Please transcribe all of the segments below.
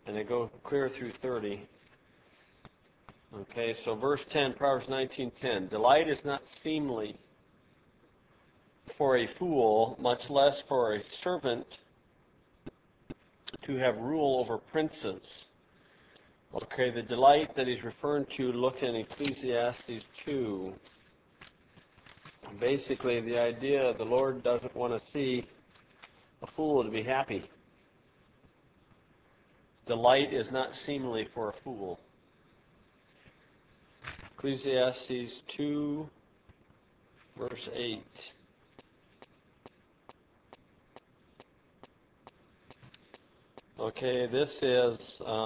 and they go clear through 30. Okay, so verse 10, Proverbs 19:10. Delight is not seemly for a fool, much less for a servant to have rule over princes. Okay, the delight that he's referring to, look in Ecclesiastes 2. Basically, the idea the Lord doesn't want to see a fool to be happy. Delight is not seemly for a fool. Ecclesiastes 2, verse 8. Okay, this is,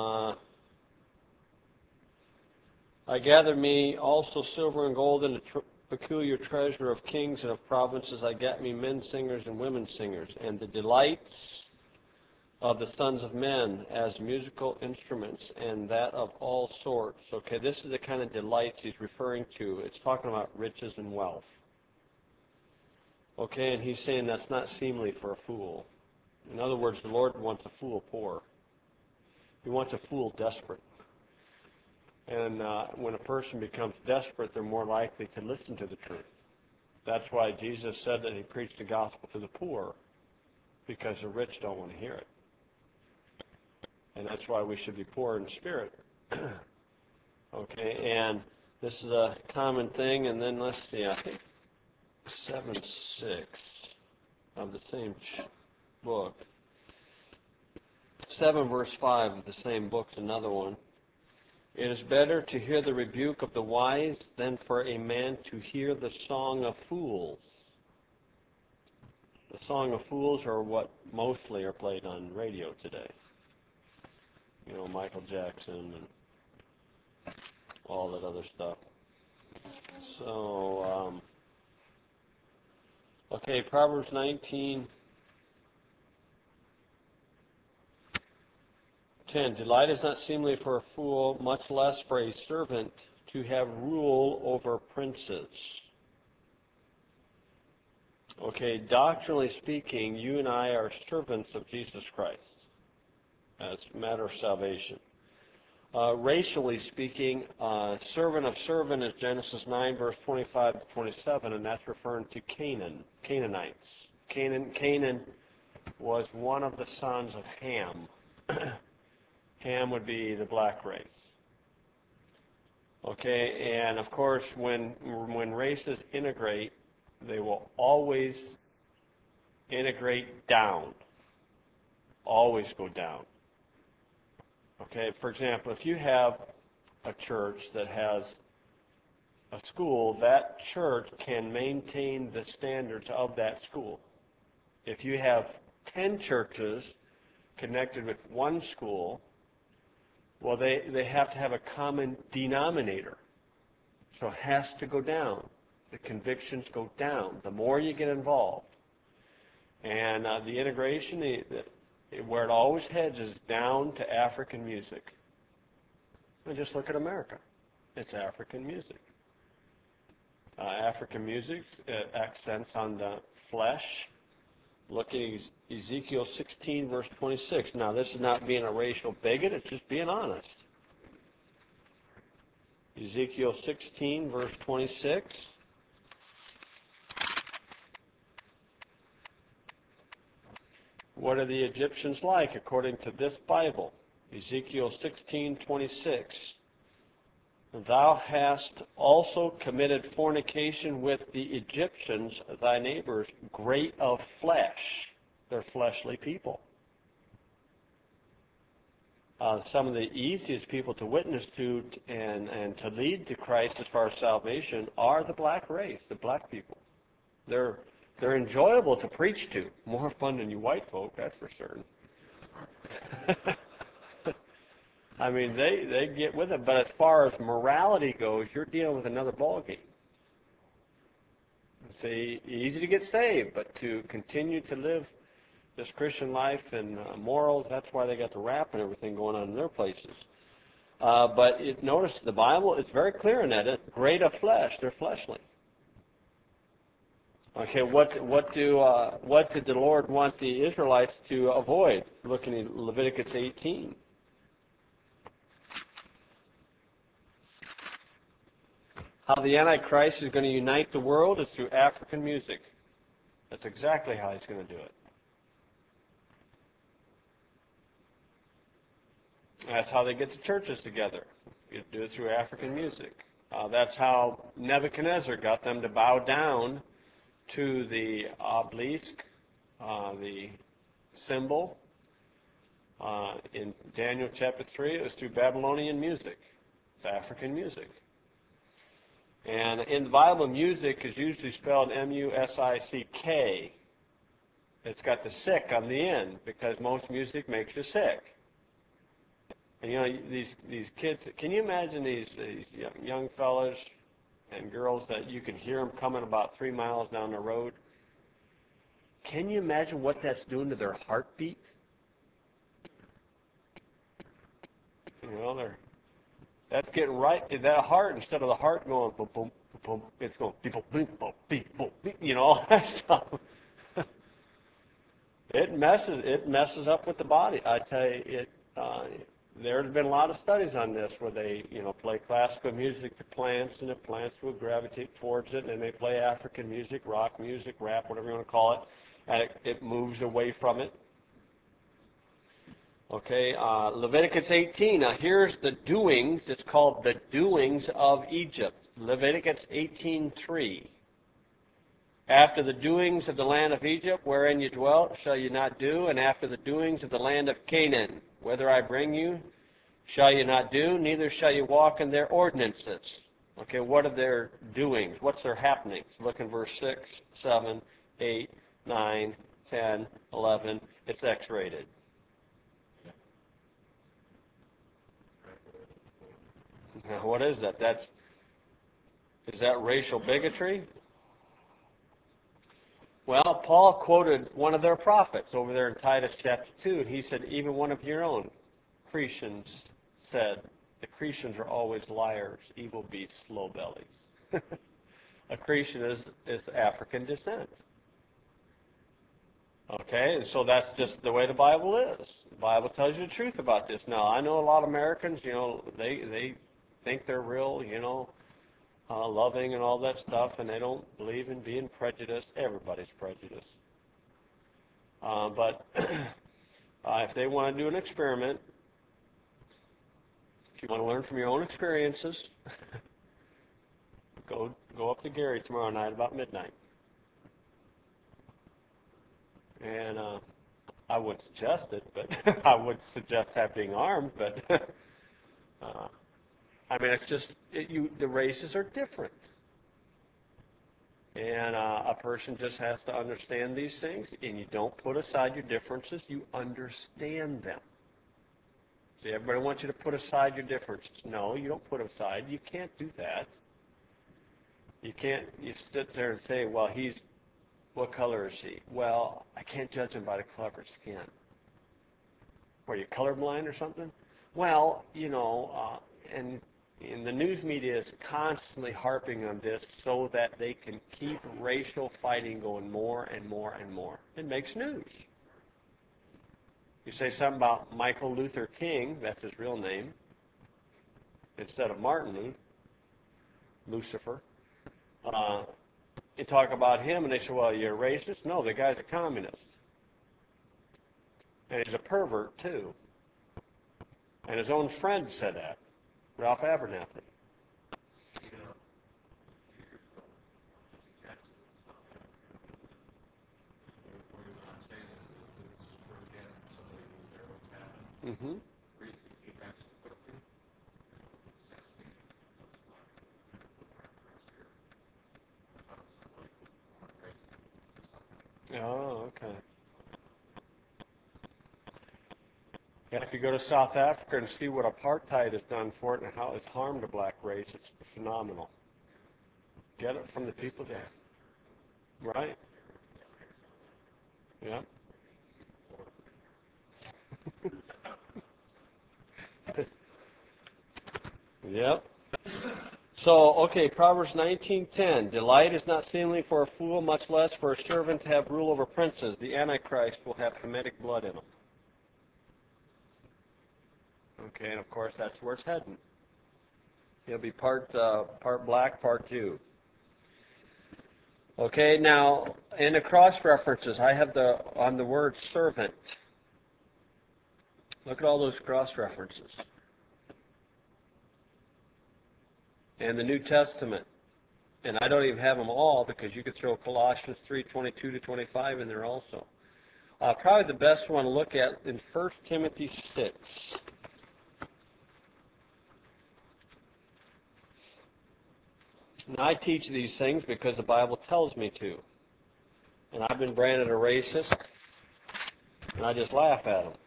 I gather me also silver and gold and a peculiar treasure of kings and of provinces. I got me men singers and women singers, and the delights of the sons of men as musical instruments, and that of all sorts. Okay, this is the kind of delights he's referring to. It's talking about riches and wealth. Okay, and he's saying that's not seemly for a fool. In other words, the Lord wants a fool poor. He wants a fool desperate. And when a person becomes desperate, they're more likely to listen to the truth. That's why Jesus said that he preached the gospel to the poor, because the rich don't want to hear it. And that's why we should be poor in spirit. Okay, and this is a common thing. And then let's see, I think 7:6 of the same book. 7 verse 5 of the same book is another one. It is better to hear the rebuke of the wise than for a man to hear the song of fools. The song of fools are what mostly are played on radio today. You know, Michael Jackson and all that other stuff. So, okay, Proverbs 19:10. Delight is not seemly for a fool, much less for a servant to have rule over princes. Okay, doctrinally speaking, you and I are servants of Jesus Christ as a matter of salvation. Racially speaking, servant of servant is Genesis 9, verse 25 to 27, and that's referring to Canaanites. Canaan was one of the sons of Ham. Ham would be the black race. Okay, and of course, when races integrate, they will always integrate down. Always go down. Okay, for example, if you have a church that has a school, that church can maintain the standards of that school. If you have 10 churches connected with one school, well, they have to have a common denominator. So it has to go down. The convictions go down the more you get involved. And the integration, where it always heads is down to African music. And just look at America. It's African music. African music accents on the flesh. Look at Ezekiel 16, verse 26. Now, this is not being a racial bigot. It's just being honest. Ezekiel 16, verse 26. What are the Egyptians like according to this Bible? Ezekiel 16:26. Thou hast also committed fornication with the Egyptians, thy neighbors, great of flesh. They're fleshly people. Some of the easiest people to witness to and to lead to Christ as far as salvation are the black race, the black people. They're enjoyable to preach to. More fun than you white folk, that's for certain. I mean, they get with it, but as far as morality goes, you're dealing with another ballgame. See, easy to get saved, but to continue to live this Christian life and morals, that's why they got the rap and everything going on in their places. But notice the Bible, it's very clear in that. Great of flesh, they're fleshly. Okay, what did the Lord want the Israelites to avoid? Look in Leviticus 18. How the Antichrist is going to unite the world is through African music. That's exactly how he's going to do it. That's how they get the churches together. You do it through African music. That's how Nebuchadnezzar got them to bow down to the obelisk, the symbol. In Daniel chapter 3, it was through Babylonian music. It's African music. And in the Bible, music is usually spelled M-U-S-I-C-K. It's got the sick on the end because most music makes you sick. And you know, these kids, can you imagine these young fellas and girls that you can hear them coming about 3 miles down the road? Can you imagine what that's doing to their heartbeat? You know, that's getting right in that heart. Instead of the heart going boom, boom, boom, it's going beep, boom, beep, boom, beep, boom, beep, you know, all that stuff. It messes up with the body. I tell you, there have been a lot of studies on this where they, you know, play classical music to plants, and the plants will gravitate towards it, and then they play African music, rock music, rap, whatever you want to call it, and it moves away from it. Okay, Leviticus 18. Now here's the doings. It's called the doings of Egypt. Leviticus 18:3. After the doings of the land of Egypt, wherein you dwelt, shall you not do, and after the doings of the land of Canaan, whither I bring you, shall you not do, neither shall you walk in their ordinances. Okay, what are their doings? What's their happenings? Look in verse 6, 7, 8, 9, 10, 11. It's X-rated. Now, what is that? Is that racial bigotry? Well, Paul quoted one of their prophets over there in Titus chapter 2, and he said, even one of your own, Cretians, said, the Cretians are always liars, evil beasts, slow bellies. A Cretan is African descent. Okay, and so that's just the way the Bible is. The Bible tells you the truth about this. Now, I know a lot of Americans, you know, they think they're real, you know, loving and all that stuff, and they don't believe in being prejudiced. Everybody's prejudiced. But if they want to do an experiment, if you want to learn from your own experiences, go up to Gary tomorrow night about midnight. And I wouldn't suggest it, but I would suggest being armed, but I mean, it's just, the races are different. And a person just has to understand these things, and you don't put aside your differences, you understand them. See, everybody wants you to put aside your differences. No, you don't put them aside. You can't do that. You sit there and say, well, what color is he? Well, I can't judge him by the color of his skin. Are you colorblind or something? Well, you know, and the news media is constantly harping on this so that they can keep racial fighting going more and more and more. It makes news. You say something about Michael Luther King, that's his real name, instead of Martin Lucifer. You talk about him, and they say, well, you're a racist? No, the guy's a communist. And he's a pervert, too. And his own friend said that, Ralph Abernathy. Mm-hmm. Oh, okay. Yeah, if you go to South Africa and see what apartheid has done for it and how it's harmed the black race, it's phenomenal. Get it from the people there. Right? Yeah. Yep. So, okay, Proverbs 19:10. Delight is not seemly for a fool, much less for a servant to have rule over princes. The Antichrist will have Kemetic blood in him. Okay, and of course that's where it's heading. He'll be part black, part Jew. Okay, now in the cross references, I have on the word servant. Look at all those cross references. And the New Testament. And I don't even have them all because you could throw Colossians 3:22 to 25 in there also. Probably the best one to look at in 1 Timothy 6. And I teach these things because the Bible tells me to. And I've been branded a racist, and I just laugh at them.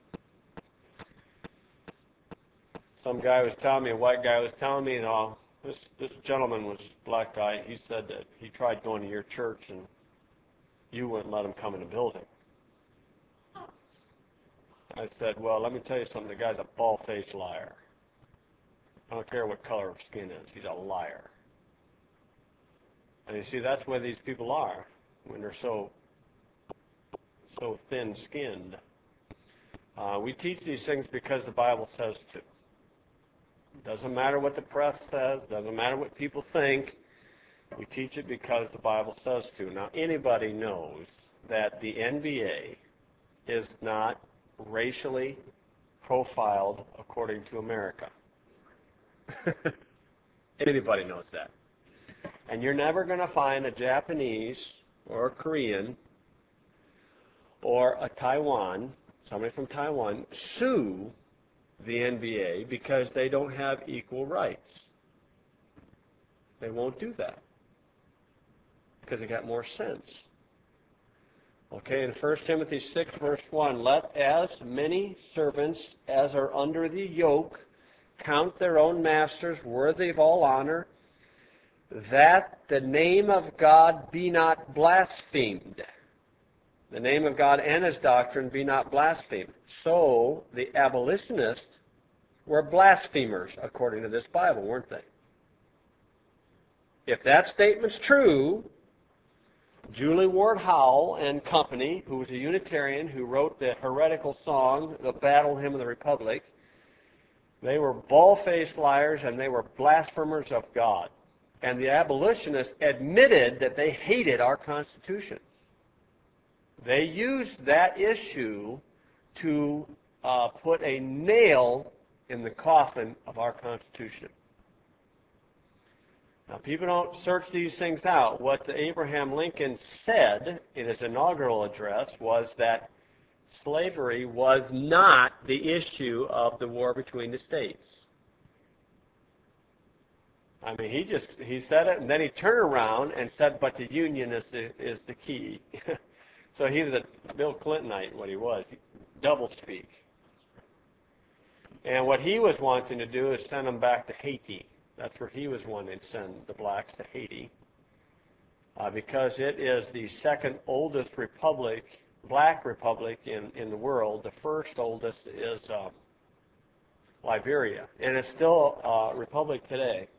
Some guy was telling me, a white guy was telling me, this gentleman was a black guy. He said that he tried going to your church, and you wouldn't let him come in the building. I said, well, let me tell you something. The guy's a bald-faced liar. I don't care what color of skin is. He's a liar. And you see, that's where these people are when they're so thin-skinned. We teach these things because the Bible says to. Doesn't matter what the press says. Doesn't matter what people think. We teach it because the Bible says to. Now, anybody knows that the NBA is not racially profiled according to America. Anybody knows that. And you're never going to find a Japanese or a Korean or a Taiwan, somebody from Taiwan, sue the NBA because they don't have equal rights. They won't do that because they got more sense. Okay, in 1 Timothy 6, verse 1, let as many servants as are under the yoke count their own masters worthy of all honor, that the name of God be not blasphemed. The name of God and His doctrine be not blasphemed. So the abolitionists were blasphemers, according to this Bible, weren't they? If that statement's true, Julie Ward Howe and company, who was a Unitarian who wrote the heretical song, the Battle Hymn of the Republic, they were bald-faced liars and they were blasphemers of God. And the abolitionists admitted that they hated our Constitution. They used that issue to put a nail in the coffin of our Constitution. Now, people don't search these things out. What Abraham Lincoln said in his inaugural address was that slavery was not the issue of the war between the states. I mean, he said it, and then he turned around and said, but the Union is the key. So he was a Bill Clintonite, what he was, double speak. And what he was wanting to do is send them back to Haiti. That's where he was wanting to send the blacks, to Haiti, because it is the second oldest republic, black republic in the world. The first oldest is Liberia, and it's still a republic today.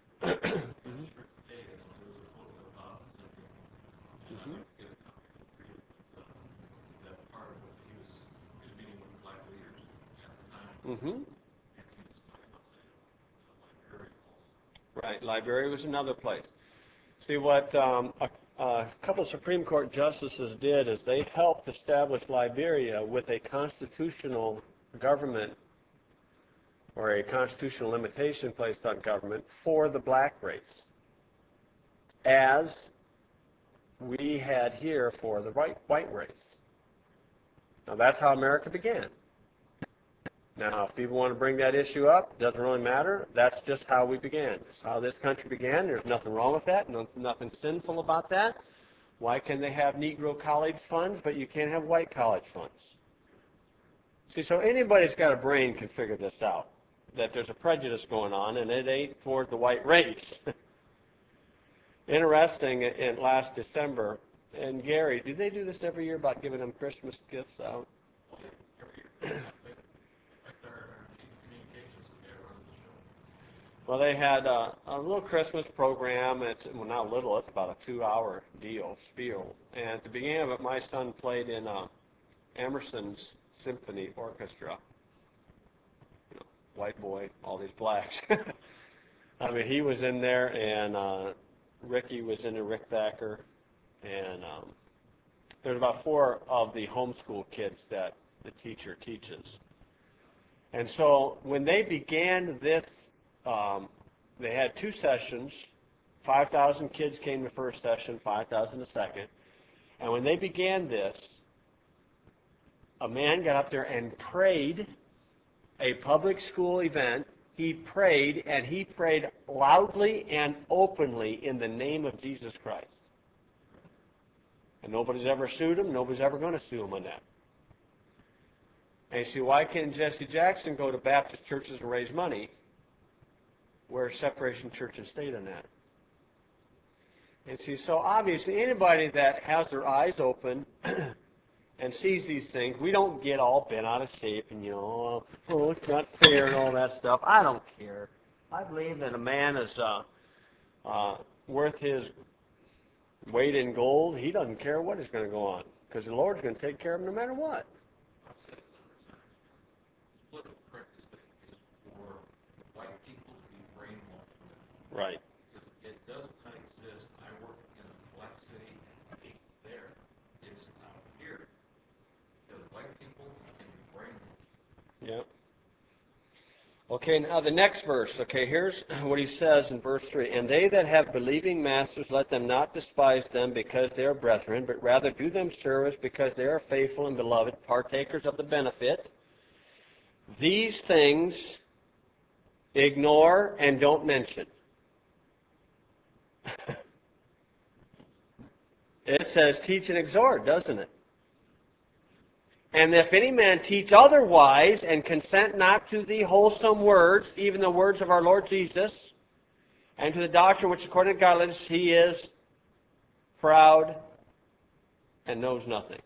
Right, Liberia was another place. See, what a couple of Supreme Court justices did is they helped establish Liberia with a constitutional government or a constitutional limitation placed on government for the black race, as we had here for the white race. Now, that's how America began. Now, if people want to bring that issue up, it doesn't really matter. That's just how we began. It's how this country began. There's nothing wrong with that. Nothing sinful about that. Why can they have Negro college funds, but you can't have white college funds? See, so anybody's got a brain can figure this out, that there's a prejudice going on, and it ain't toward the white race. Interesting, in last December, and Gary, do they do this every year about giving them Christmas gifts out? Well, they had a little Christmas program. It's, well, not little. It's about a 2-hour spiel. And at the beginning of it, my son played in Emerson's symphony orchestra. You know, white boy, all these blacks. I mean, he was in there, and Ricky was in there, Rick Thacker, and there's about 4 of the homeschool kids that the teacher teaches. And so when they began this, they had 2 sessions. 5,000 kids came the first session, 5,000 the second. And when they began this, a man got up there and prayed, a public school event. He prayed, and he prayed loudly and openly in the name of Jesus Christ. And nobody's ever sued him. Nobody's ever going to sue him on that. And you see, why can't Jesse Jackson go to Baptist churches and raise money? Where's separation church and state on that? And see, so obviously anybody that has their eyes open and sees these things, we don't get all bent out of shape and, oh, it's not fair and all that stuff. I don't care. I believe that a man is worth his weight in gold. He doesn't care what is going to go on because the Lord's going to take care of him no matter what. Right. It does not exist. I work in a black city. It's there. It's out here. Because white people can be brainwashed. Yep. Okay, now the next verse. Okay, here's what he says in verse 3. And they that have believing masters, let them not despise them because they are brethren, but rather do them service because they are faithful and beloved, partakers of the benefit. These things ignore and don't mention. It says teach and exhort, doesn't it? And if any man teach otherwise and consent not to the wholesome words, even the words of our Lord Jesus, and to the doctrine which according to godliness he is proud and knows nothing.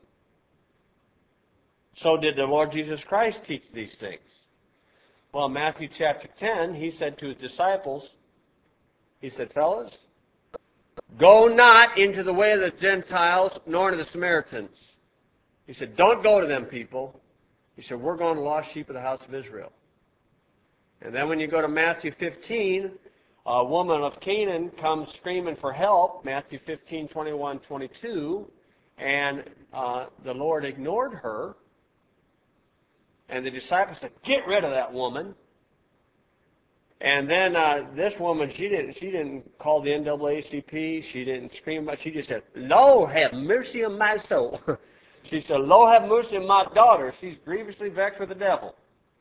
So did the Lord Jesus Christ teach these things? Well, in Matthew chapter 10, he said to his disciples, he said, fellas, go not into the way of the Gentiles, nor into the Samaritans. He said, don't go to them people. He said, we're going to lost sheep of the house of Israel. And then when you go to Matthew 15, a woman of Canaan comes screaming for help, Matthew 15, 21, 22, and the Lord ignored her. And the disciples said, get rid of that woman. And then this woman, she didn't call the NAACP. She didn't scream about it. She just said, Lord, have mercy on my soul. She said, Lord, have mercy on my daughter. She's grievously vexed with the devil.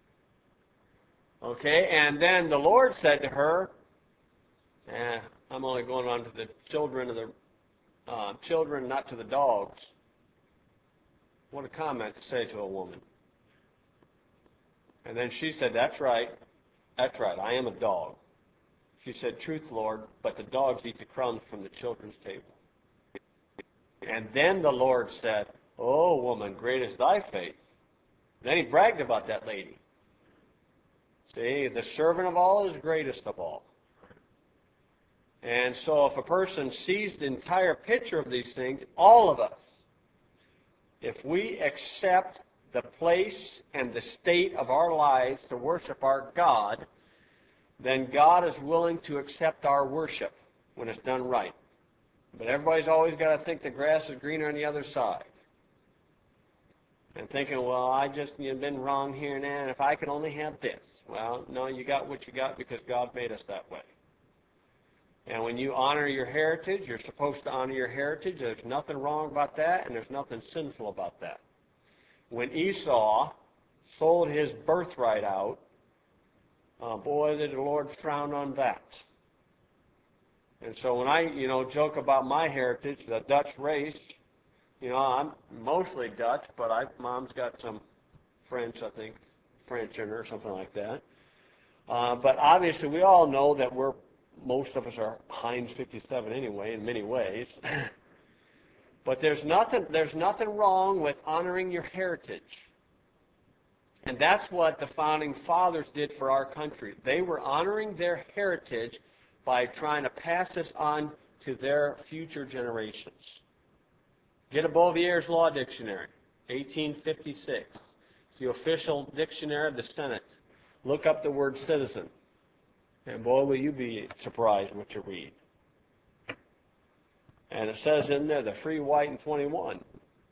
Okay, and then the Lord said to her, I'm only going on to the children of the children, not to the dogs. What a comment to say to a woman. And then she said, that's right, I am a dog. She said, truth, Lord, but the dogs eat the crumbs from the children's table. And then the Lord said, oh, woman, great is thy faith. And then he bragged about that lady. See, the servant of all is greatest of all. And so if a person sees the entire picture of these things, all of us, if we accept the place and the state of our lives to worship our God, then God is willing to accept our worship when it's done right. But everybody's always got to think the grass is greener on the other side. And thinking, well, I just been wrong here and there, and if I could only have this. Well, no, you got what you got because God made us that way. And when you honor your heritage, you're supposed to honor your heritage. There's nothing wrong about that, and there's nothing sinful about that. When Esau sold his birthright out, boy, did the Lord frown on that. And so when I, joke about my heritage, the Dutch race, I'm mostly Dutch, but Mom's got some French, I think, French in her or something like that. But obviously we all know that most of us are Heinz 57 anyway, in many ways. But there's nothing wrong with honoring your heritage. And that's what the founding fathers did for our country. They were honoring their heritage by trying to pass this on to their future generations. Get a Bovier's Law Dictionary, 1856. It's the official dictionary of the Senate. Look up the word citizen. And boy, will you be surprised what you read. And it says in there, the free, white, and 21.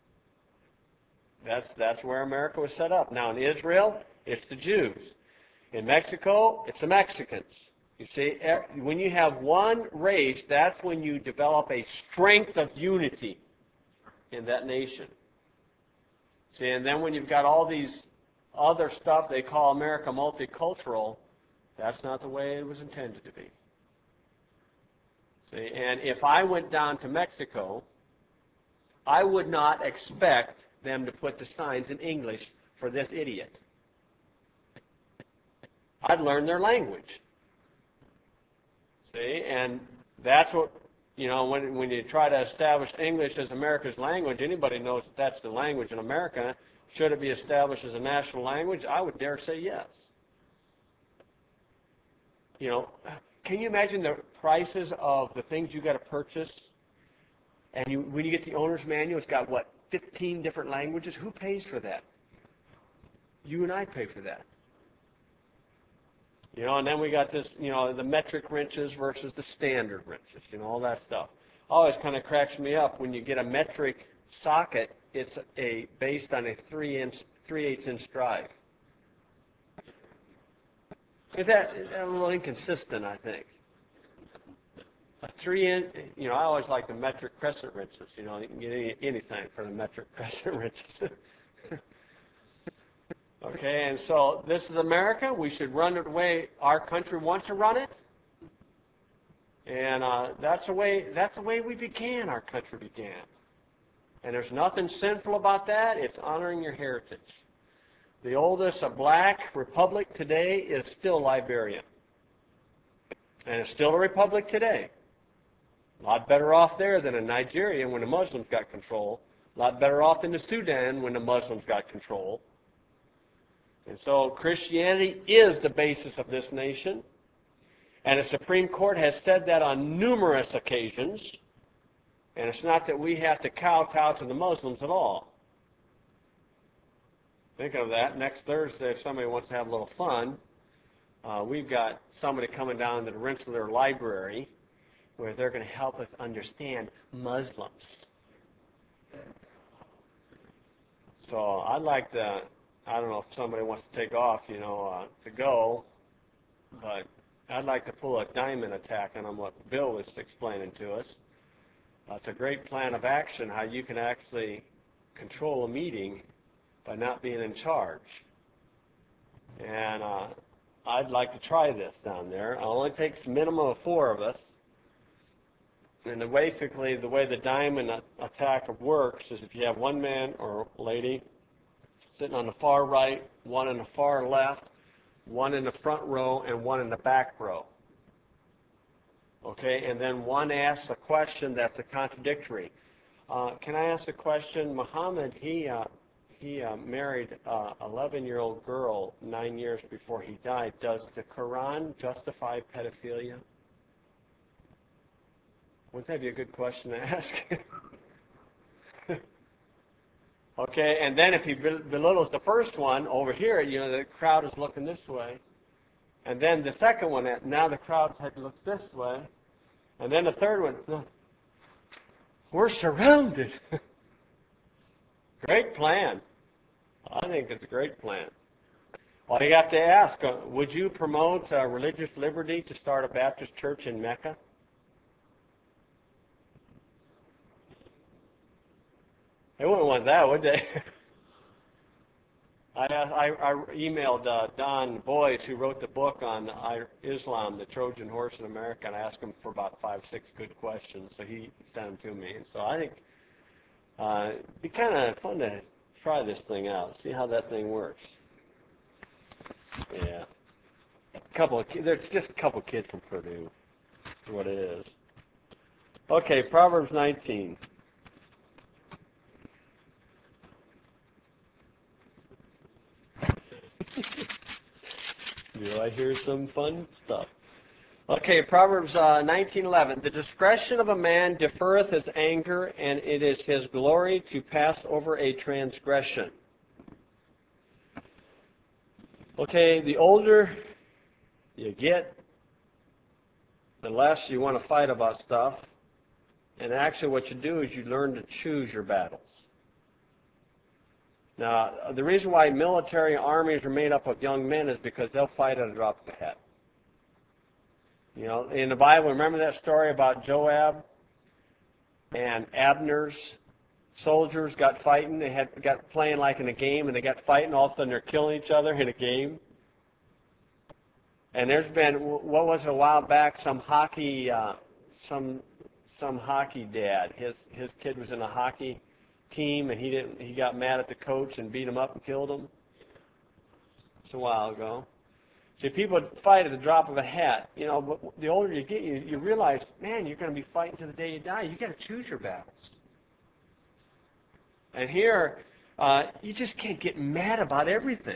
That's where America was set up. Now in Israel, it's the Jews. In Mexico, it's the Mexicans. You see, when you have one race, that's when you develop a strength of unity in that nation. See, and then when you've got all these other stuff they call America multicultural, that's not the way it was intended to be. See, and if I went down to Mexico, I would not expect them to put the signs in English for this idiot. I'd learn their language. See, and that's what, when you try to establish English as America's language, anybody knows that that's the language in America. Should it be established as a national language? I would dare say yes. Can you imagine the prices of the things you got to purchase? And when you get the owner's manual, it's got, 15 different languages? Who pays for that? You and I pay for that. And then we got this, the metric wrenches versus the standard wrenches, all that stuff. Always kind of cracks me up when you get a metric socket, it's based on a 3/8 inch drive. Is that a little inconsistent, I think? A 3-inch, I always like the metric crescent wrenches. You can get anything for the metric crescent wrenches. Okay, and so this is America. We should run it the way our country wants to run it. And that's the way we began, our country began. And there's nothing sinful about that. It's honoring your heritage. The oldest black republic today is still Liberia. And it's still a republic today. A lot better off there than in Nigeria when the Muslims got control. A lot better off in the Sudan when the Muslims got control. And so Christianity is the basis of this nation. And the Supreme Court has said that on numerous occasions. And it's not that we have to kowtow to the Muslims at all. Think of that. Next Thursday, if somebody wants to have a little fun, we've got somebody coming down to the Rensselaer Library where they're going to help us understand Muslims. So I'd like to, I don't know if somebody wants to take off, to go, but I'd like to pull a diamond attack on what Bill was explaining to us. It's a great plan of action, how you can actually control a meeting by not being in charge. And I'd like to try this down there. It only takes a minimum of 4 of us. And basically, the way the diamond attack works is if you have one man or lady sitting on the far right, one in the far left, one in the front row, and one in the back row. Okay, and then one asks a question that's a contradictory. Can I ask a question? Muhammad, he married an 11-year-old girl 9 years before he died. Does the Quran justify pedophilia? Wouldn't that be a good question to ask? Okay, and then if he belittles the first one over here, the crowd is looking this way. And then the second one, now the crowd's head looks this way. And then the third one, we're surrounded. Great plan. I think it's a great plan. Well, you have to ask, would you promote religious liberty to start a Baptist church in Mecca? They wouldn't want that, would they? I emailed Don Boyce, who wrote the book on Islam, the Trojan Horse in America, and I asked him for about 5, 6 good questions, so he sent them to me. And so I think it'd be kind of fun to try this thing out, see how that thing works. Yeah. There's just a couple of kids from Purdue, is what it is. Okay, Proverbs 19. Do I hear some fun stuff? Okay, Proverbs 19:11. The discretion of a man deferreth his anger, and it is his glory to pass over a transgression. Okay, the older you get, the less you want to fight about stuff. And actually what you do is you learn to choose your battles. Now, the reason why military armies are made up of young men is because they'll fight at a drop of a hat. You know, in the Bible, remember that story about Joab and Abner's soldiers got fighting? They got playing like in a game, and they got fighting. All of a sudden, they're killing each other in a game. And there's been, what was it, a while back, some hockey, some hockey dad. His kid was in a hockey team, and he got mad at the coach and beat him up and killed him. It's a while ago. See, people fight at the drop of a hat. You know, but the older you get, you realize, man, you're going to be fighting to the day you die. You got to choose your battles. And here, you just can't get mad about everything.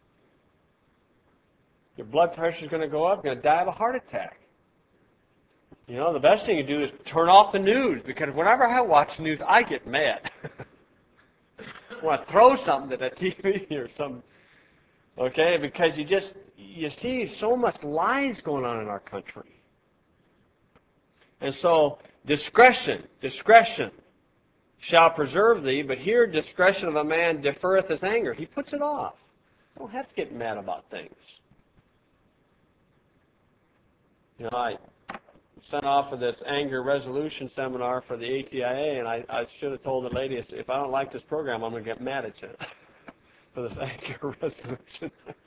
Your blood pressure is going to go up. You're going to die of a heart attack. You know, the best thing to do is turn off the news, because whenever I watch the news, I get mad. I want to throw something at the TV or something. Okay, because you see so much lies going on in our country. And so, discretion shall preserve thee, but here discretion of a man deferreth his anger. He puts it off. You don't have to get mad about things. You know, I sent off for this anger resolution seminar for the ATIA, and I should have told the lady, if I don't like this program, I'm going to get mad at you for this anger resolution.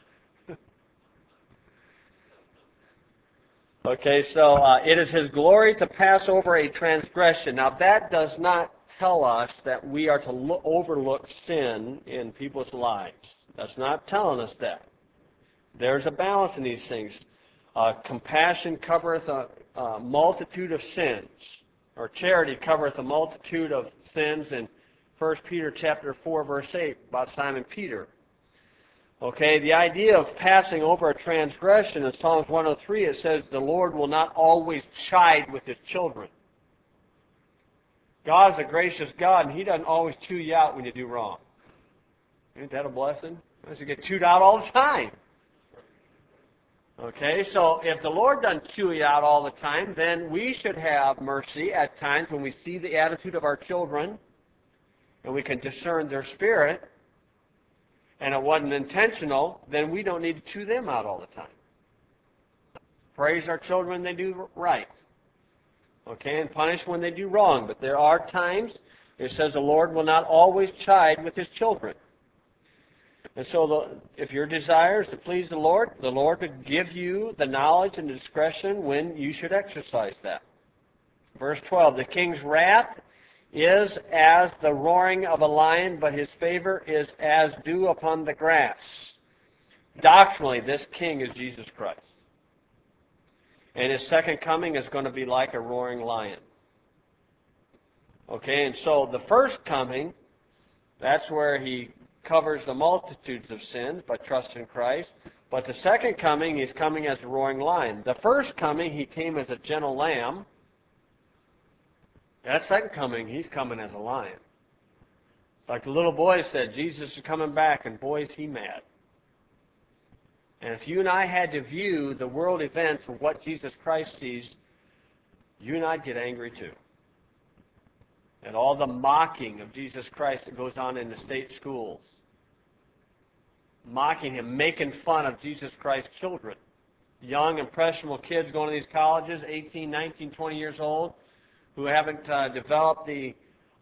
Okay, so it is his glory to pass over a transgression. Now, that does not tell us that we are to overlook sin in people's lives. That's not telling us that. There's a balance in these things. Compassion covereth a multitude of sins, or charity covereth a multitude of sins in 1 Peter chapter 4, verse 8, about Simon Peter. Okay, the idea of passing over a transgression in Psalms 103, it says, the Lord will not always chide with his children. God is a gracious God, and he doesn't always chew you out when you do wrong. Isn't that a blessing? You get chewed out all the time. Okay, so if the Lord doesn't chew you out all the time, then we should have mercy at times when we see the attitude of our children and we can discern their spirit, and it wasn't intentional, then we don't need to chew them out all the time. Praise our children when they do right. Okay, and punish when they do wrong. But there are times, it says the Lord will not always chide with his children. And so if your desire is to please the Lord will give you the knowledge and discretion when you should exercise that. Verse 12, the king's wrath is as the roaring of a lion, but his favor is as dew upon the grass. Doctrinally, this king is Jesus Christ. And his second coming is going to be like a roaring lion. Okay, and so the first coming, that's where he covers the multitudes of sins by trusting Christ. But the second coming, he's coming as a roaring lion. The first coming, he came as a gentle lamb. That second coming, he's coming as a lion. Like the little boy said, Jesus is coming back, and boy, is he mad. And if you and I had to view the world events of what Jesus Christ sees, you and I'd get angry too. And all the mocking of Jesus Christ that goes on in the state schools. Mocking him, making fun of Jesus Christ's children. Young, impressionable kids going to these colleges, 18, 19, 20 years old, who haven't developed the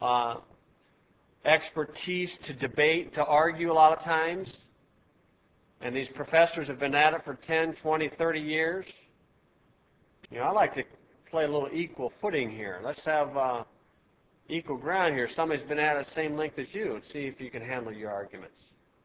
expertise to debate, to argue a lot of times. And these professors have been at it for 10, 20, 30 years. You know, I like to play a little equal footing here. Let's have equal ground here. Somebody's been at it the same length as you, and see if you can handle your arguments.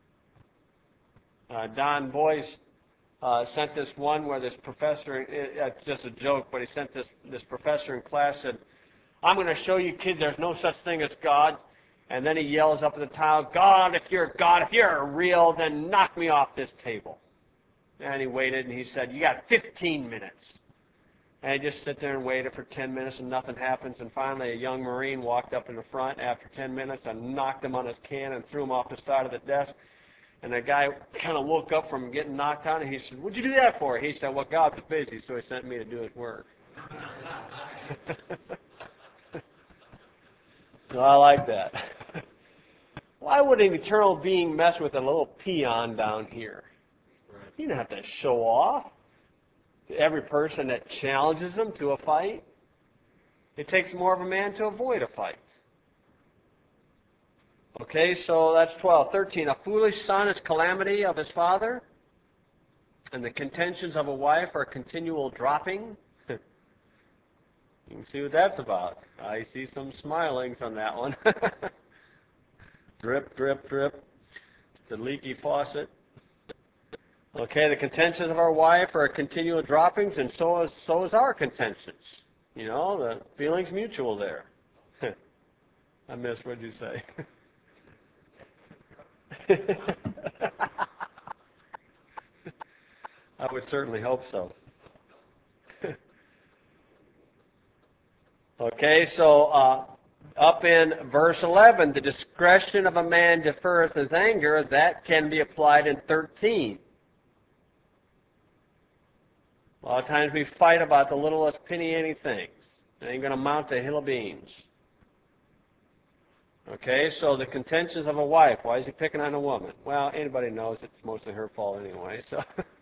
Don Boyce sent this one where this professor, it's just a joke, but he sent this professor in class, said, I'm going to show you kids there's no such thing as God. And then he yells up at the tile, God, if you're real, then knock me off this table. And he waited, and he said, you got 15 minutes. And he just sit there and waited for 10 minutes, and nothing happens. And finally, a young Marine walked up in the front after 10 minutes and knocked him on his can and threw him off the side of the desk. And the guy kind of woke up from getting knocked out, and he said, what'd you do that for? He said, well, God was busy, so he sent me to do his work. So I like that. Why would an eternal being mess with a little peon down here? He doesn't have to show off to every person that challenges him to a fight. It takes more of a man to avoid a fight. Okay, so that's 12. 13, a foolish son is calamity of his father, and the contentions of a wife are continual dropping. You can see what that's about. I see some smilings on that one. Drip, drip, drip. The leaky faucet. Okay, the contentions of our wife are continual droppings, and so is our contentions. You know, the feeling's mutual there. I missed what you say. I would certainly hope so. Okay, so up in verse 11, the discretion of a man deferreth his anger, that can be applied in 13. A lot of times we fight about the littlest penny-ante things. It ain't going to amount to a hill of beans. Okay, so the contentions of a wife. Why is he picking on a woman? Well, anybody knows it's mostly her fault anyway, so.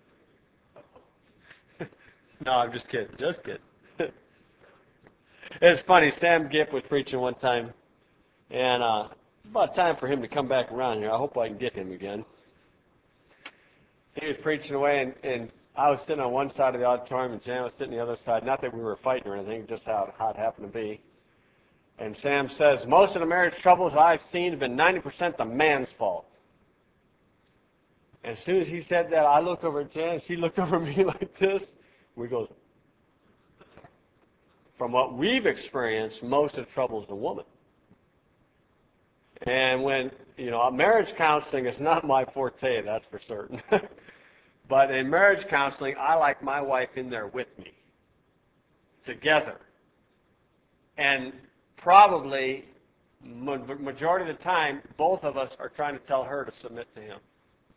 No, I'm just kidding. Just kidding. It's funny. Sam Gipp was preaching one time, and it's about time for him to come back around here. I hope I can get him again. He was preaching away, and I was sitting on one side of the auditorium, and Jan was sitting on the other side. Not that we were fighting or anything, just how it happened to be. And Sam says, most of the marriage troubles I've seen have been 90% the man's fault. And as soon as he said that, I looked over at Jan, she looked over at me like this. We go, from what we've experienced, most of the trouble is the woman. And when, marriage counseling is not my forte, that's for certain. But in marriage counseling, I like my wife in there with me, together. And probably, majority of the time, both of us are trying to tell her to submit to him.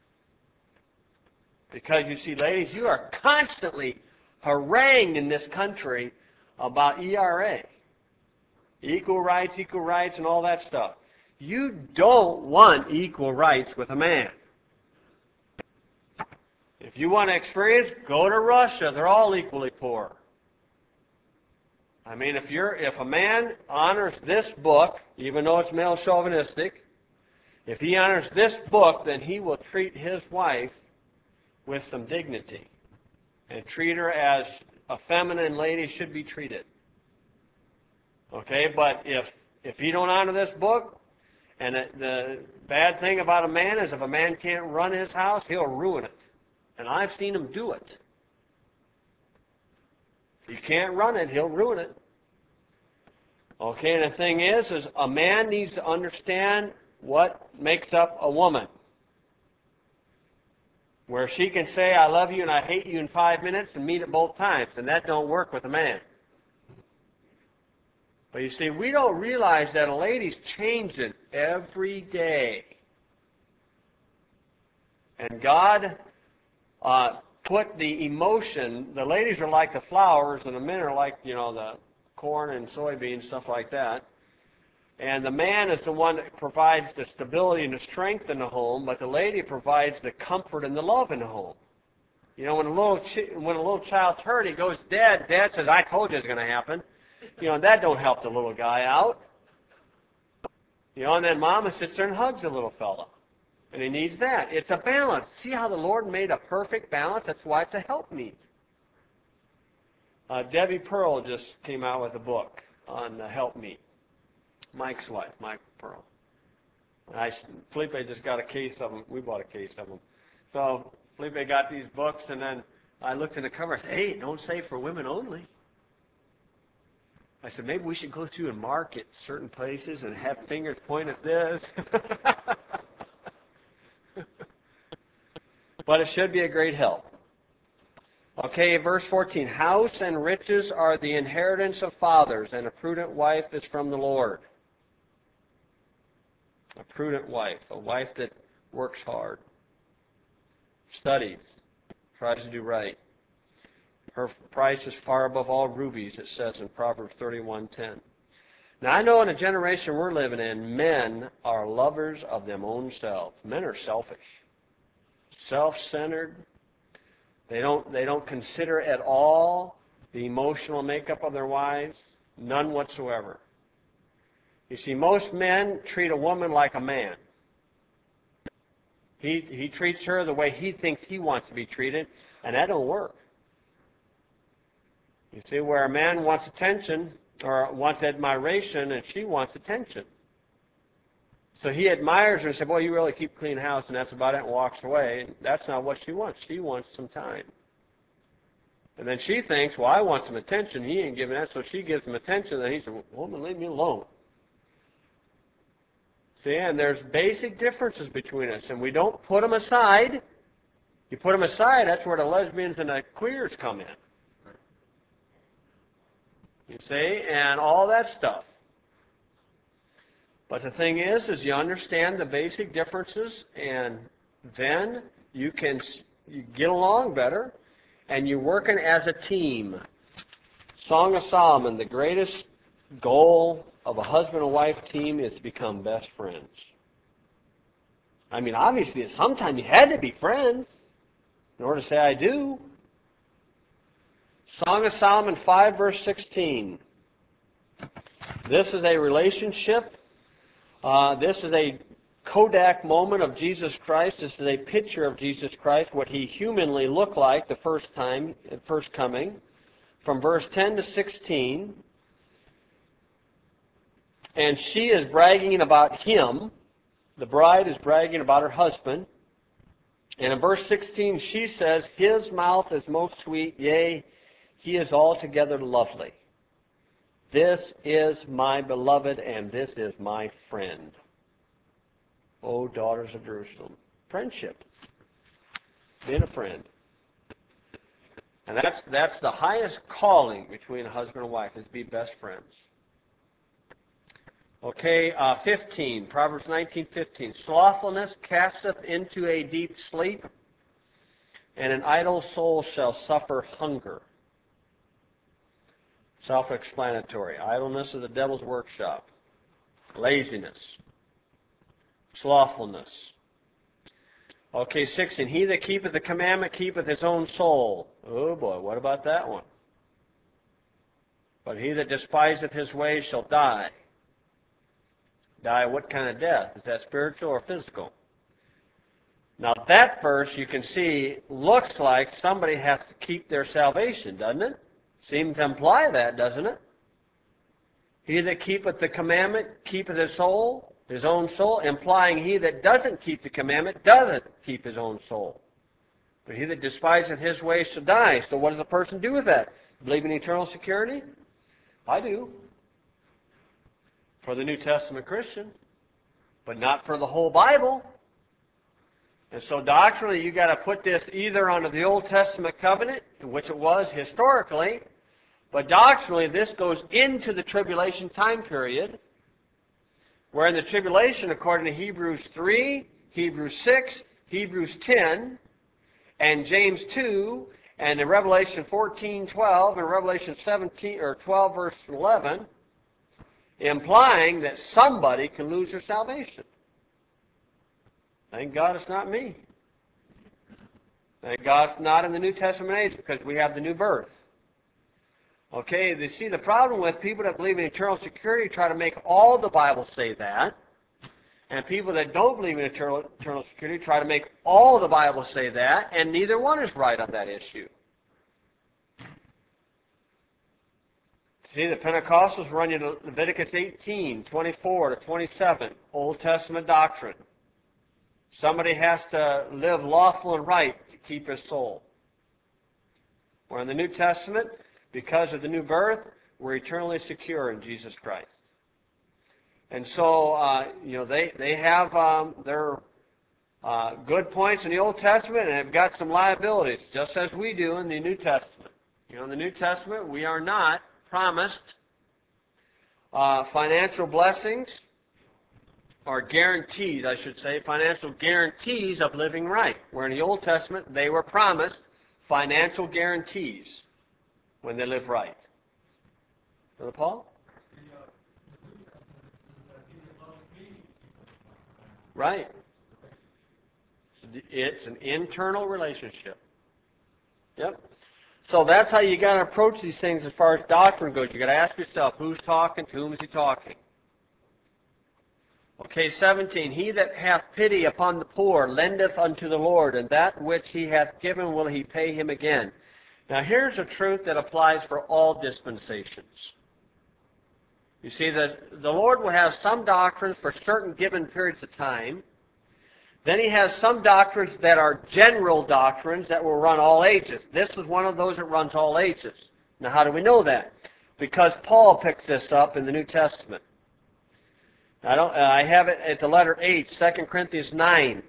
Because you see, ladies, you are constantly harangued in this country about ERA, equal rights, and all that stuff. You don't want equal rights with a man. If you want to experience, go to Russia. They're all equally poor. I mean, if a man honors this book, even though it's male chauvinistic, if he honors this book, then he will treat his wife with some dignity and treat her as a feminine lady should be treated. Okay, but if you don't honor this book, and the bad thing about a man is if a man can't run his house, he'll ruin it. And I've seen him do it. If he can't run it, he'll ruin it. Okay, and the thing is a man needs to understand what makes up a woman. Where she can say, I love you and I hate you in 5 minutes and mean it both times. And that don't work with a man. But you see, we don't realize that a lady's changing every day. And God put the emotion, the ladies are like the flowers and the men are like, the corn and soybeans, stuff like that. And the man is the one that provides the stability and the strength in the home, but the lady provides the comfort and the love in the home. When a little child's hurt, he goes, Dad says, I told you it was going to happen. That don't help the little guy out. And then Mama sits there and hugs the little fella. And he needs that. It's a balance. See how the Lord made a perfect balance? That's why it's a helpmeet. Debbie Pearl just came out with a book on the helpmeet. Mike's wife, Mike Pearl. Felipe just got a case of them. We bought a case of them. So Felipe got these books, and then I looked in the cover. I said, hey, don't say for women only. I said, maybe we should go through and mark at certain places and have fingers point at this. But it should be a great help. Okay, verse 14. House and riches are the inheritance of fathers, and a prudent wife is from the Lord. A prudent wife, a wife that works hard, studies, tries to do right. Her price is far above all rubies, it says in Proverbs 31:10. Now, I know in the generation we're living in, men are lovers of them own selves. Men are selfish, self-centered. They don't consider at all the emotional makeup of their wives, none whatsoever. You see, most men treat a woman like a man. He treats her the way he thinks he wants to be treated, and that don't work. You see, where a man wants attention or wants admiration, and she wants attention. So he admires her and says, "Boy, you really keep a clean house," and that's about it, and walks away. And that's not what she wants. She wants some time. And then she thinks, "Well, I want some attention. He ain't giving that," so she gives him attention, and he says, "Woman, leave me alone." See, and there's basic differences between us, and we don't put them aside. You put them aside, that's where the lesbians and the queers come in. You see, and all that stuff. But the thing is you understand the basic differences, and then you get along better, and you're working as a team. Song of Solomon, the greatest goal of a husband and wife team is to become best friends. I mean, obviously, at some time you had to be friends in order to say, "I do." Song of Solomon 5, verse 16. This is a relationship. This is a Kodak moment of Jesus Christ. This is a picture of Jesus Christ, what he humanly looked like the first coming. From verse 10 to 16. And she is bragging about him. The bride is bragging about her husband. And in verse 16 she says, "His mouth is most sweet, yea, he is altogether lovely. This is my beloved, and this is my friend." O daughters of Jerusalem. Friendship. Being a friend. And that's the highest calling between a husband and wife, is to be best friends. Okay, 15, Proverbs 19:15. Slothfulness casteth into a deep sleep, and an idle soul shall suffer hunger. Self-explanatory. Idleness is the devil's workshop. Laziness. Slothfulness. Okay, 16. He that keepeth the commandment keepeth his own soul. Oh boy, what about that one? But he that despiseth his ways shall die. Die what kind of death? Is that spiritual or physical? Now that verse, you can see, looks like somebody has to keep their salvation, doesn't it? Seems to imply that, doesn't it? He that keepeth the commandment keepeth his soul, his own soul, implying he that doesn't keep the commandment doesn't keep his own soul. But he that despiseth his ways shall die. So what does a person do with that? Believe in eternal security? I do. For the New Testament Christian, but not for the whole Bible. And so doctrinally, you've got to put this either under the Old Testament covenant, which it was historically, but doctrinally this goes into the tribulation time period, where in the tribulation, according to Hebrews 3, Hebrews 6, Hebrews 10, and James 2, and in Revelation 14:12, and Revelation 17 or 12 verse 11, implying that somebody can lose their salvation. Thank God it's not me. Thank God it's not in the New Testament age, because we have the new birth. Okay, you see, the problem with people that believe in eternal security try to make all the Bible say that, and people that don't believe in eternal security try to make all the Bible say that, and neither one is right on that issue. See, the Pentecostals run you to Leviticus 18:24 to 27, Old Testament doctrine. Somebody has to live lawful and right to keep his soul. Where in the New Testament, because of the new birth, we're eternally secure in Jesus Christ. And so, they have their good points in the Old Testament, and have got some liabilities, just as we do in the New Testament. In the New Testament, we are not promised financial blessings, or guarantees, I should say, financial guarantees of living right. Where in the Old Testament, they were promised financial guarantees. when they live right. Brother Paul? Right. It's an internal relationship. Yep. So that's how you got to approach these things as far as doctrine goes. You got to ask yourself, who's talking? To whom is he talking? Okay, 17. He that hath pity upon the poor lendeth unto the Lord, and that which he hath given will he pay him again. Now here's a truth that applies for all dispensations. You see that the Lord will have some doctrines for certain given periods of time. Then he has some doctrines that are general doctrines that will run all ages. This is one of those that runs all ages. Now how do we know that? Because Paul picks this up in the New Testament. I have it at the letter H, 2 Corinthians 9.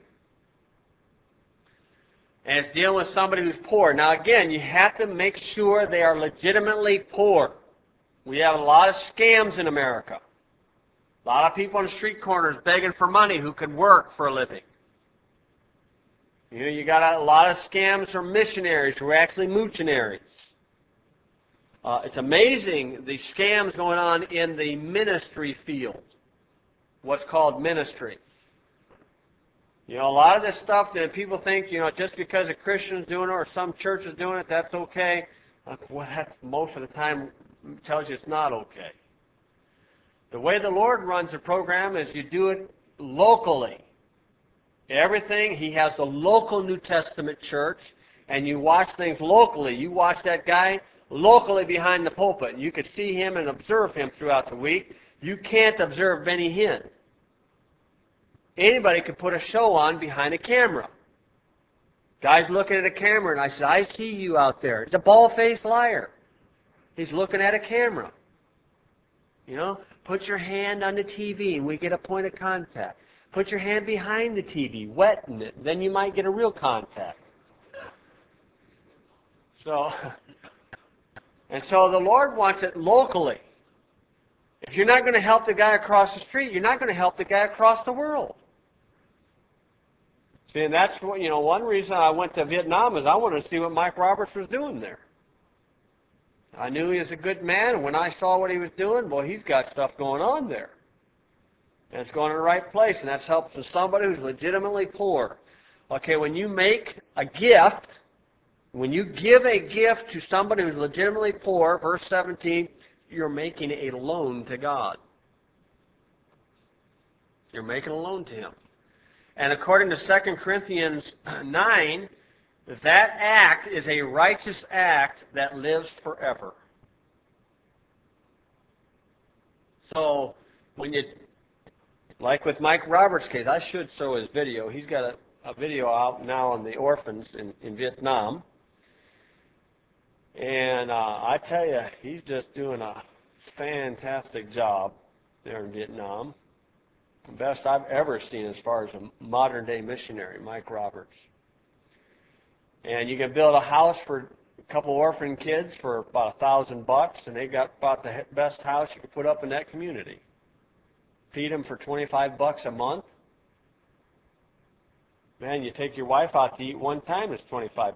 And it's dealing with somebody who's poor. Now again, you have to make sure they are legitimately poor. We have a lot of scams in America. A lot of people on the street corners begging for money who can work for a living. You know, you got a lot of scams from missionaries who are actually moochinaries. It's amazing the scams going on in the ministry field. What's called ministry. You know, a lot of this stuff that people think, you know, just because a Christian's doing it or some church is doing it, that's okay. Well, that's most of the time tells you it's not okay. The way the Lord runs the program is you do it locally. Everything, He has the local New Testament church, and you watch things locally. You watch that guy locally behind the pulpit. You could see him and observe him throughout the week. You can't observe Benny Hinn. Anybody could put a show on behind a camera. Guy's looking at a camera, and I said, I see you out there. He's a bald-faced liar. He's looking at a camera. You know, put your hand on the TV, and we get a point of contact. Put your hand behind the TV, wetting it, then you might get a real contact. So the Lord wants it locally. If you're not going to help the guy across the street, you're not going to help the guy across the world. See, and that's what, you know, one reason I went to Vietnam is I wanted to see what Mike Roberts was doing there. I knew he was a good man, and when I saw what he was doing, well, he's got stuff going on there. And it's going in the right place, and that's helping somebody who's legitimately poor. Okay, when you make a gift, when you give a gift to somebody who's legitimately poor, verse 17, you're making a loan to God. You're making a loan to Him. And according to 2 Corinthians 9, that act is a righteous act that lives forever. So, when you, like with Mike Roberts' case, I should show his video. He's got a video out now on the orphans in Vietnam. And I tell you, he's just doing a fantastic job there in Vietnam. The best I've ever seen as far as a modern-day missionary, Mike Roberts. And you can build a house for a couple orphan kids for about $1,000, and they got about the best house you could put up in that community. Feed them for $25 a month. Man, you take your wife out to eat one time, it's $25.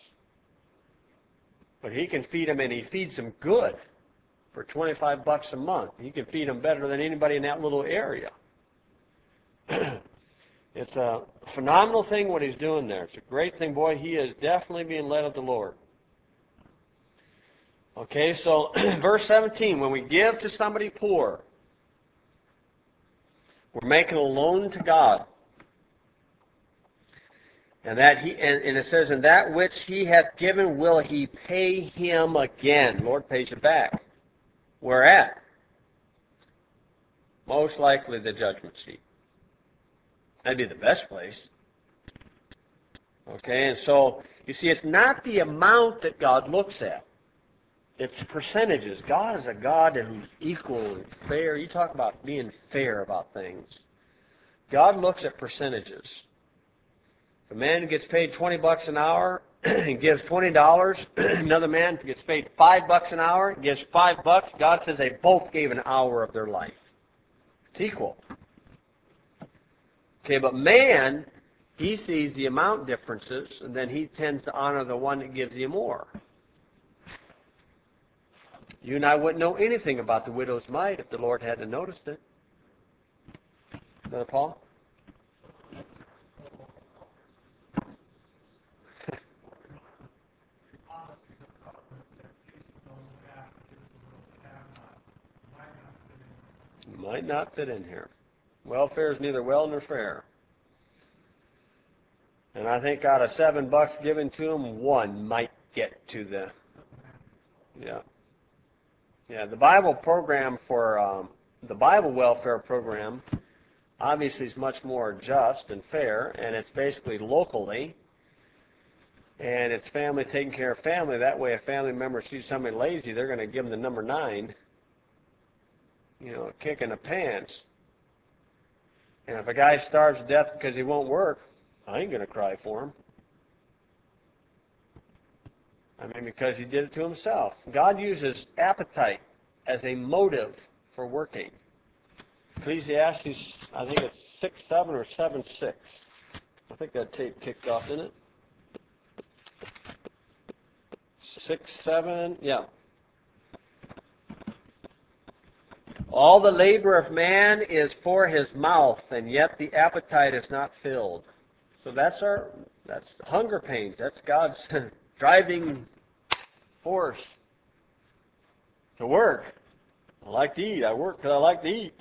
But he can feed them, and he feeds them good for $25 a month. He can feed them better than anybody in that little area. It's a phenomenal thing what he's doing there. It's a great thing. Boy, he is definitely being led of the Lord. Okay, so verse 17, when we give to somebody poor, we're making a loan to God. And it says, and that which He hath given will He pay him again. Lord pays you back. Where at? Most likely the judgment seat. That'd be the best place. Okay, and so, you see, it's not the amount that God looks at. It's percentages. God is a God who's equal and fair. You talk about being fair about things. God looks at percentages. If a man gets paid $20 an hour and gives $20, another man gets paid $5 an hour and gives $5, God says they both gave an hour of their life. It's equal. Okay, but man, he sees the amount differences, and then he tends to honor the one that gives you more. You and I wouldn't know anything about the widow's mite if the Lord hadn't noticed it. Brother Paul? Might not fit in here. Welfare is neither well nor fair. And I think out of $7 given to them, one might get to the, yeah. The Bible program for the Bible welfare program obviously is much more just and fair, and it's basically locally, and it's family taking care of family. That way, a family member sees somebody lazy, they're going to give them the number 9. A kick in the pants. And if a guy starves to death because he won't work, I ain't going to cry for him. Because he did it to himself. God uses appetite as a motive for working. Ecclesiastes, I think it's 6:7 or 7:6. I think that tape kicked off, didn't it? 6:7, yeah. All the labor of man is for his mouth, and yet the appetite is not filled. So that's hunger pains. That's God's driving force to work. I like to eat. I work because I like to eat.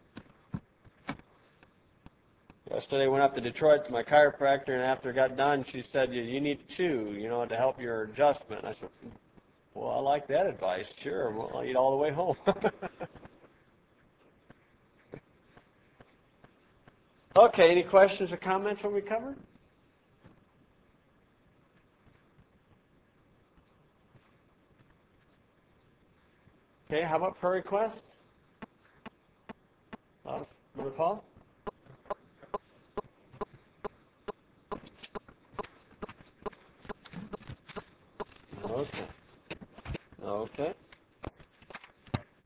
Yesterday I went up to Detroit to my chiropractor, and after I got done, she said, you need to chew, to help your adjustment. I said, well, I like that advice. Sure, well, I'll eat all the way home. Okay, any questions or comments when we covered? Okay, how about prayer requests? Brother Paul? Okay.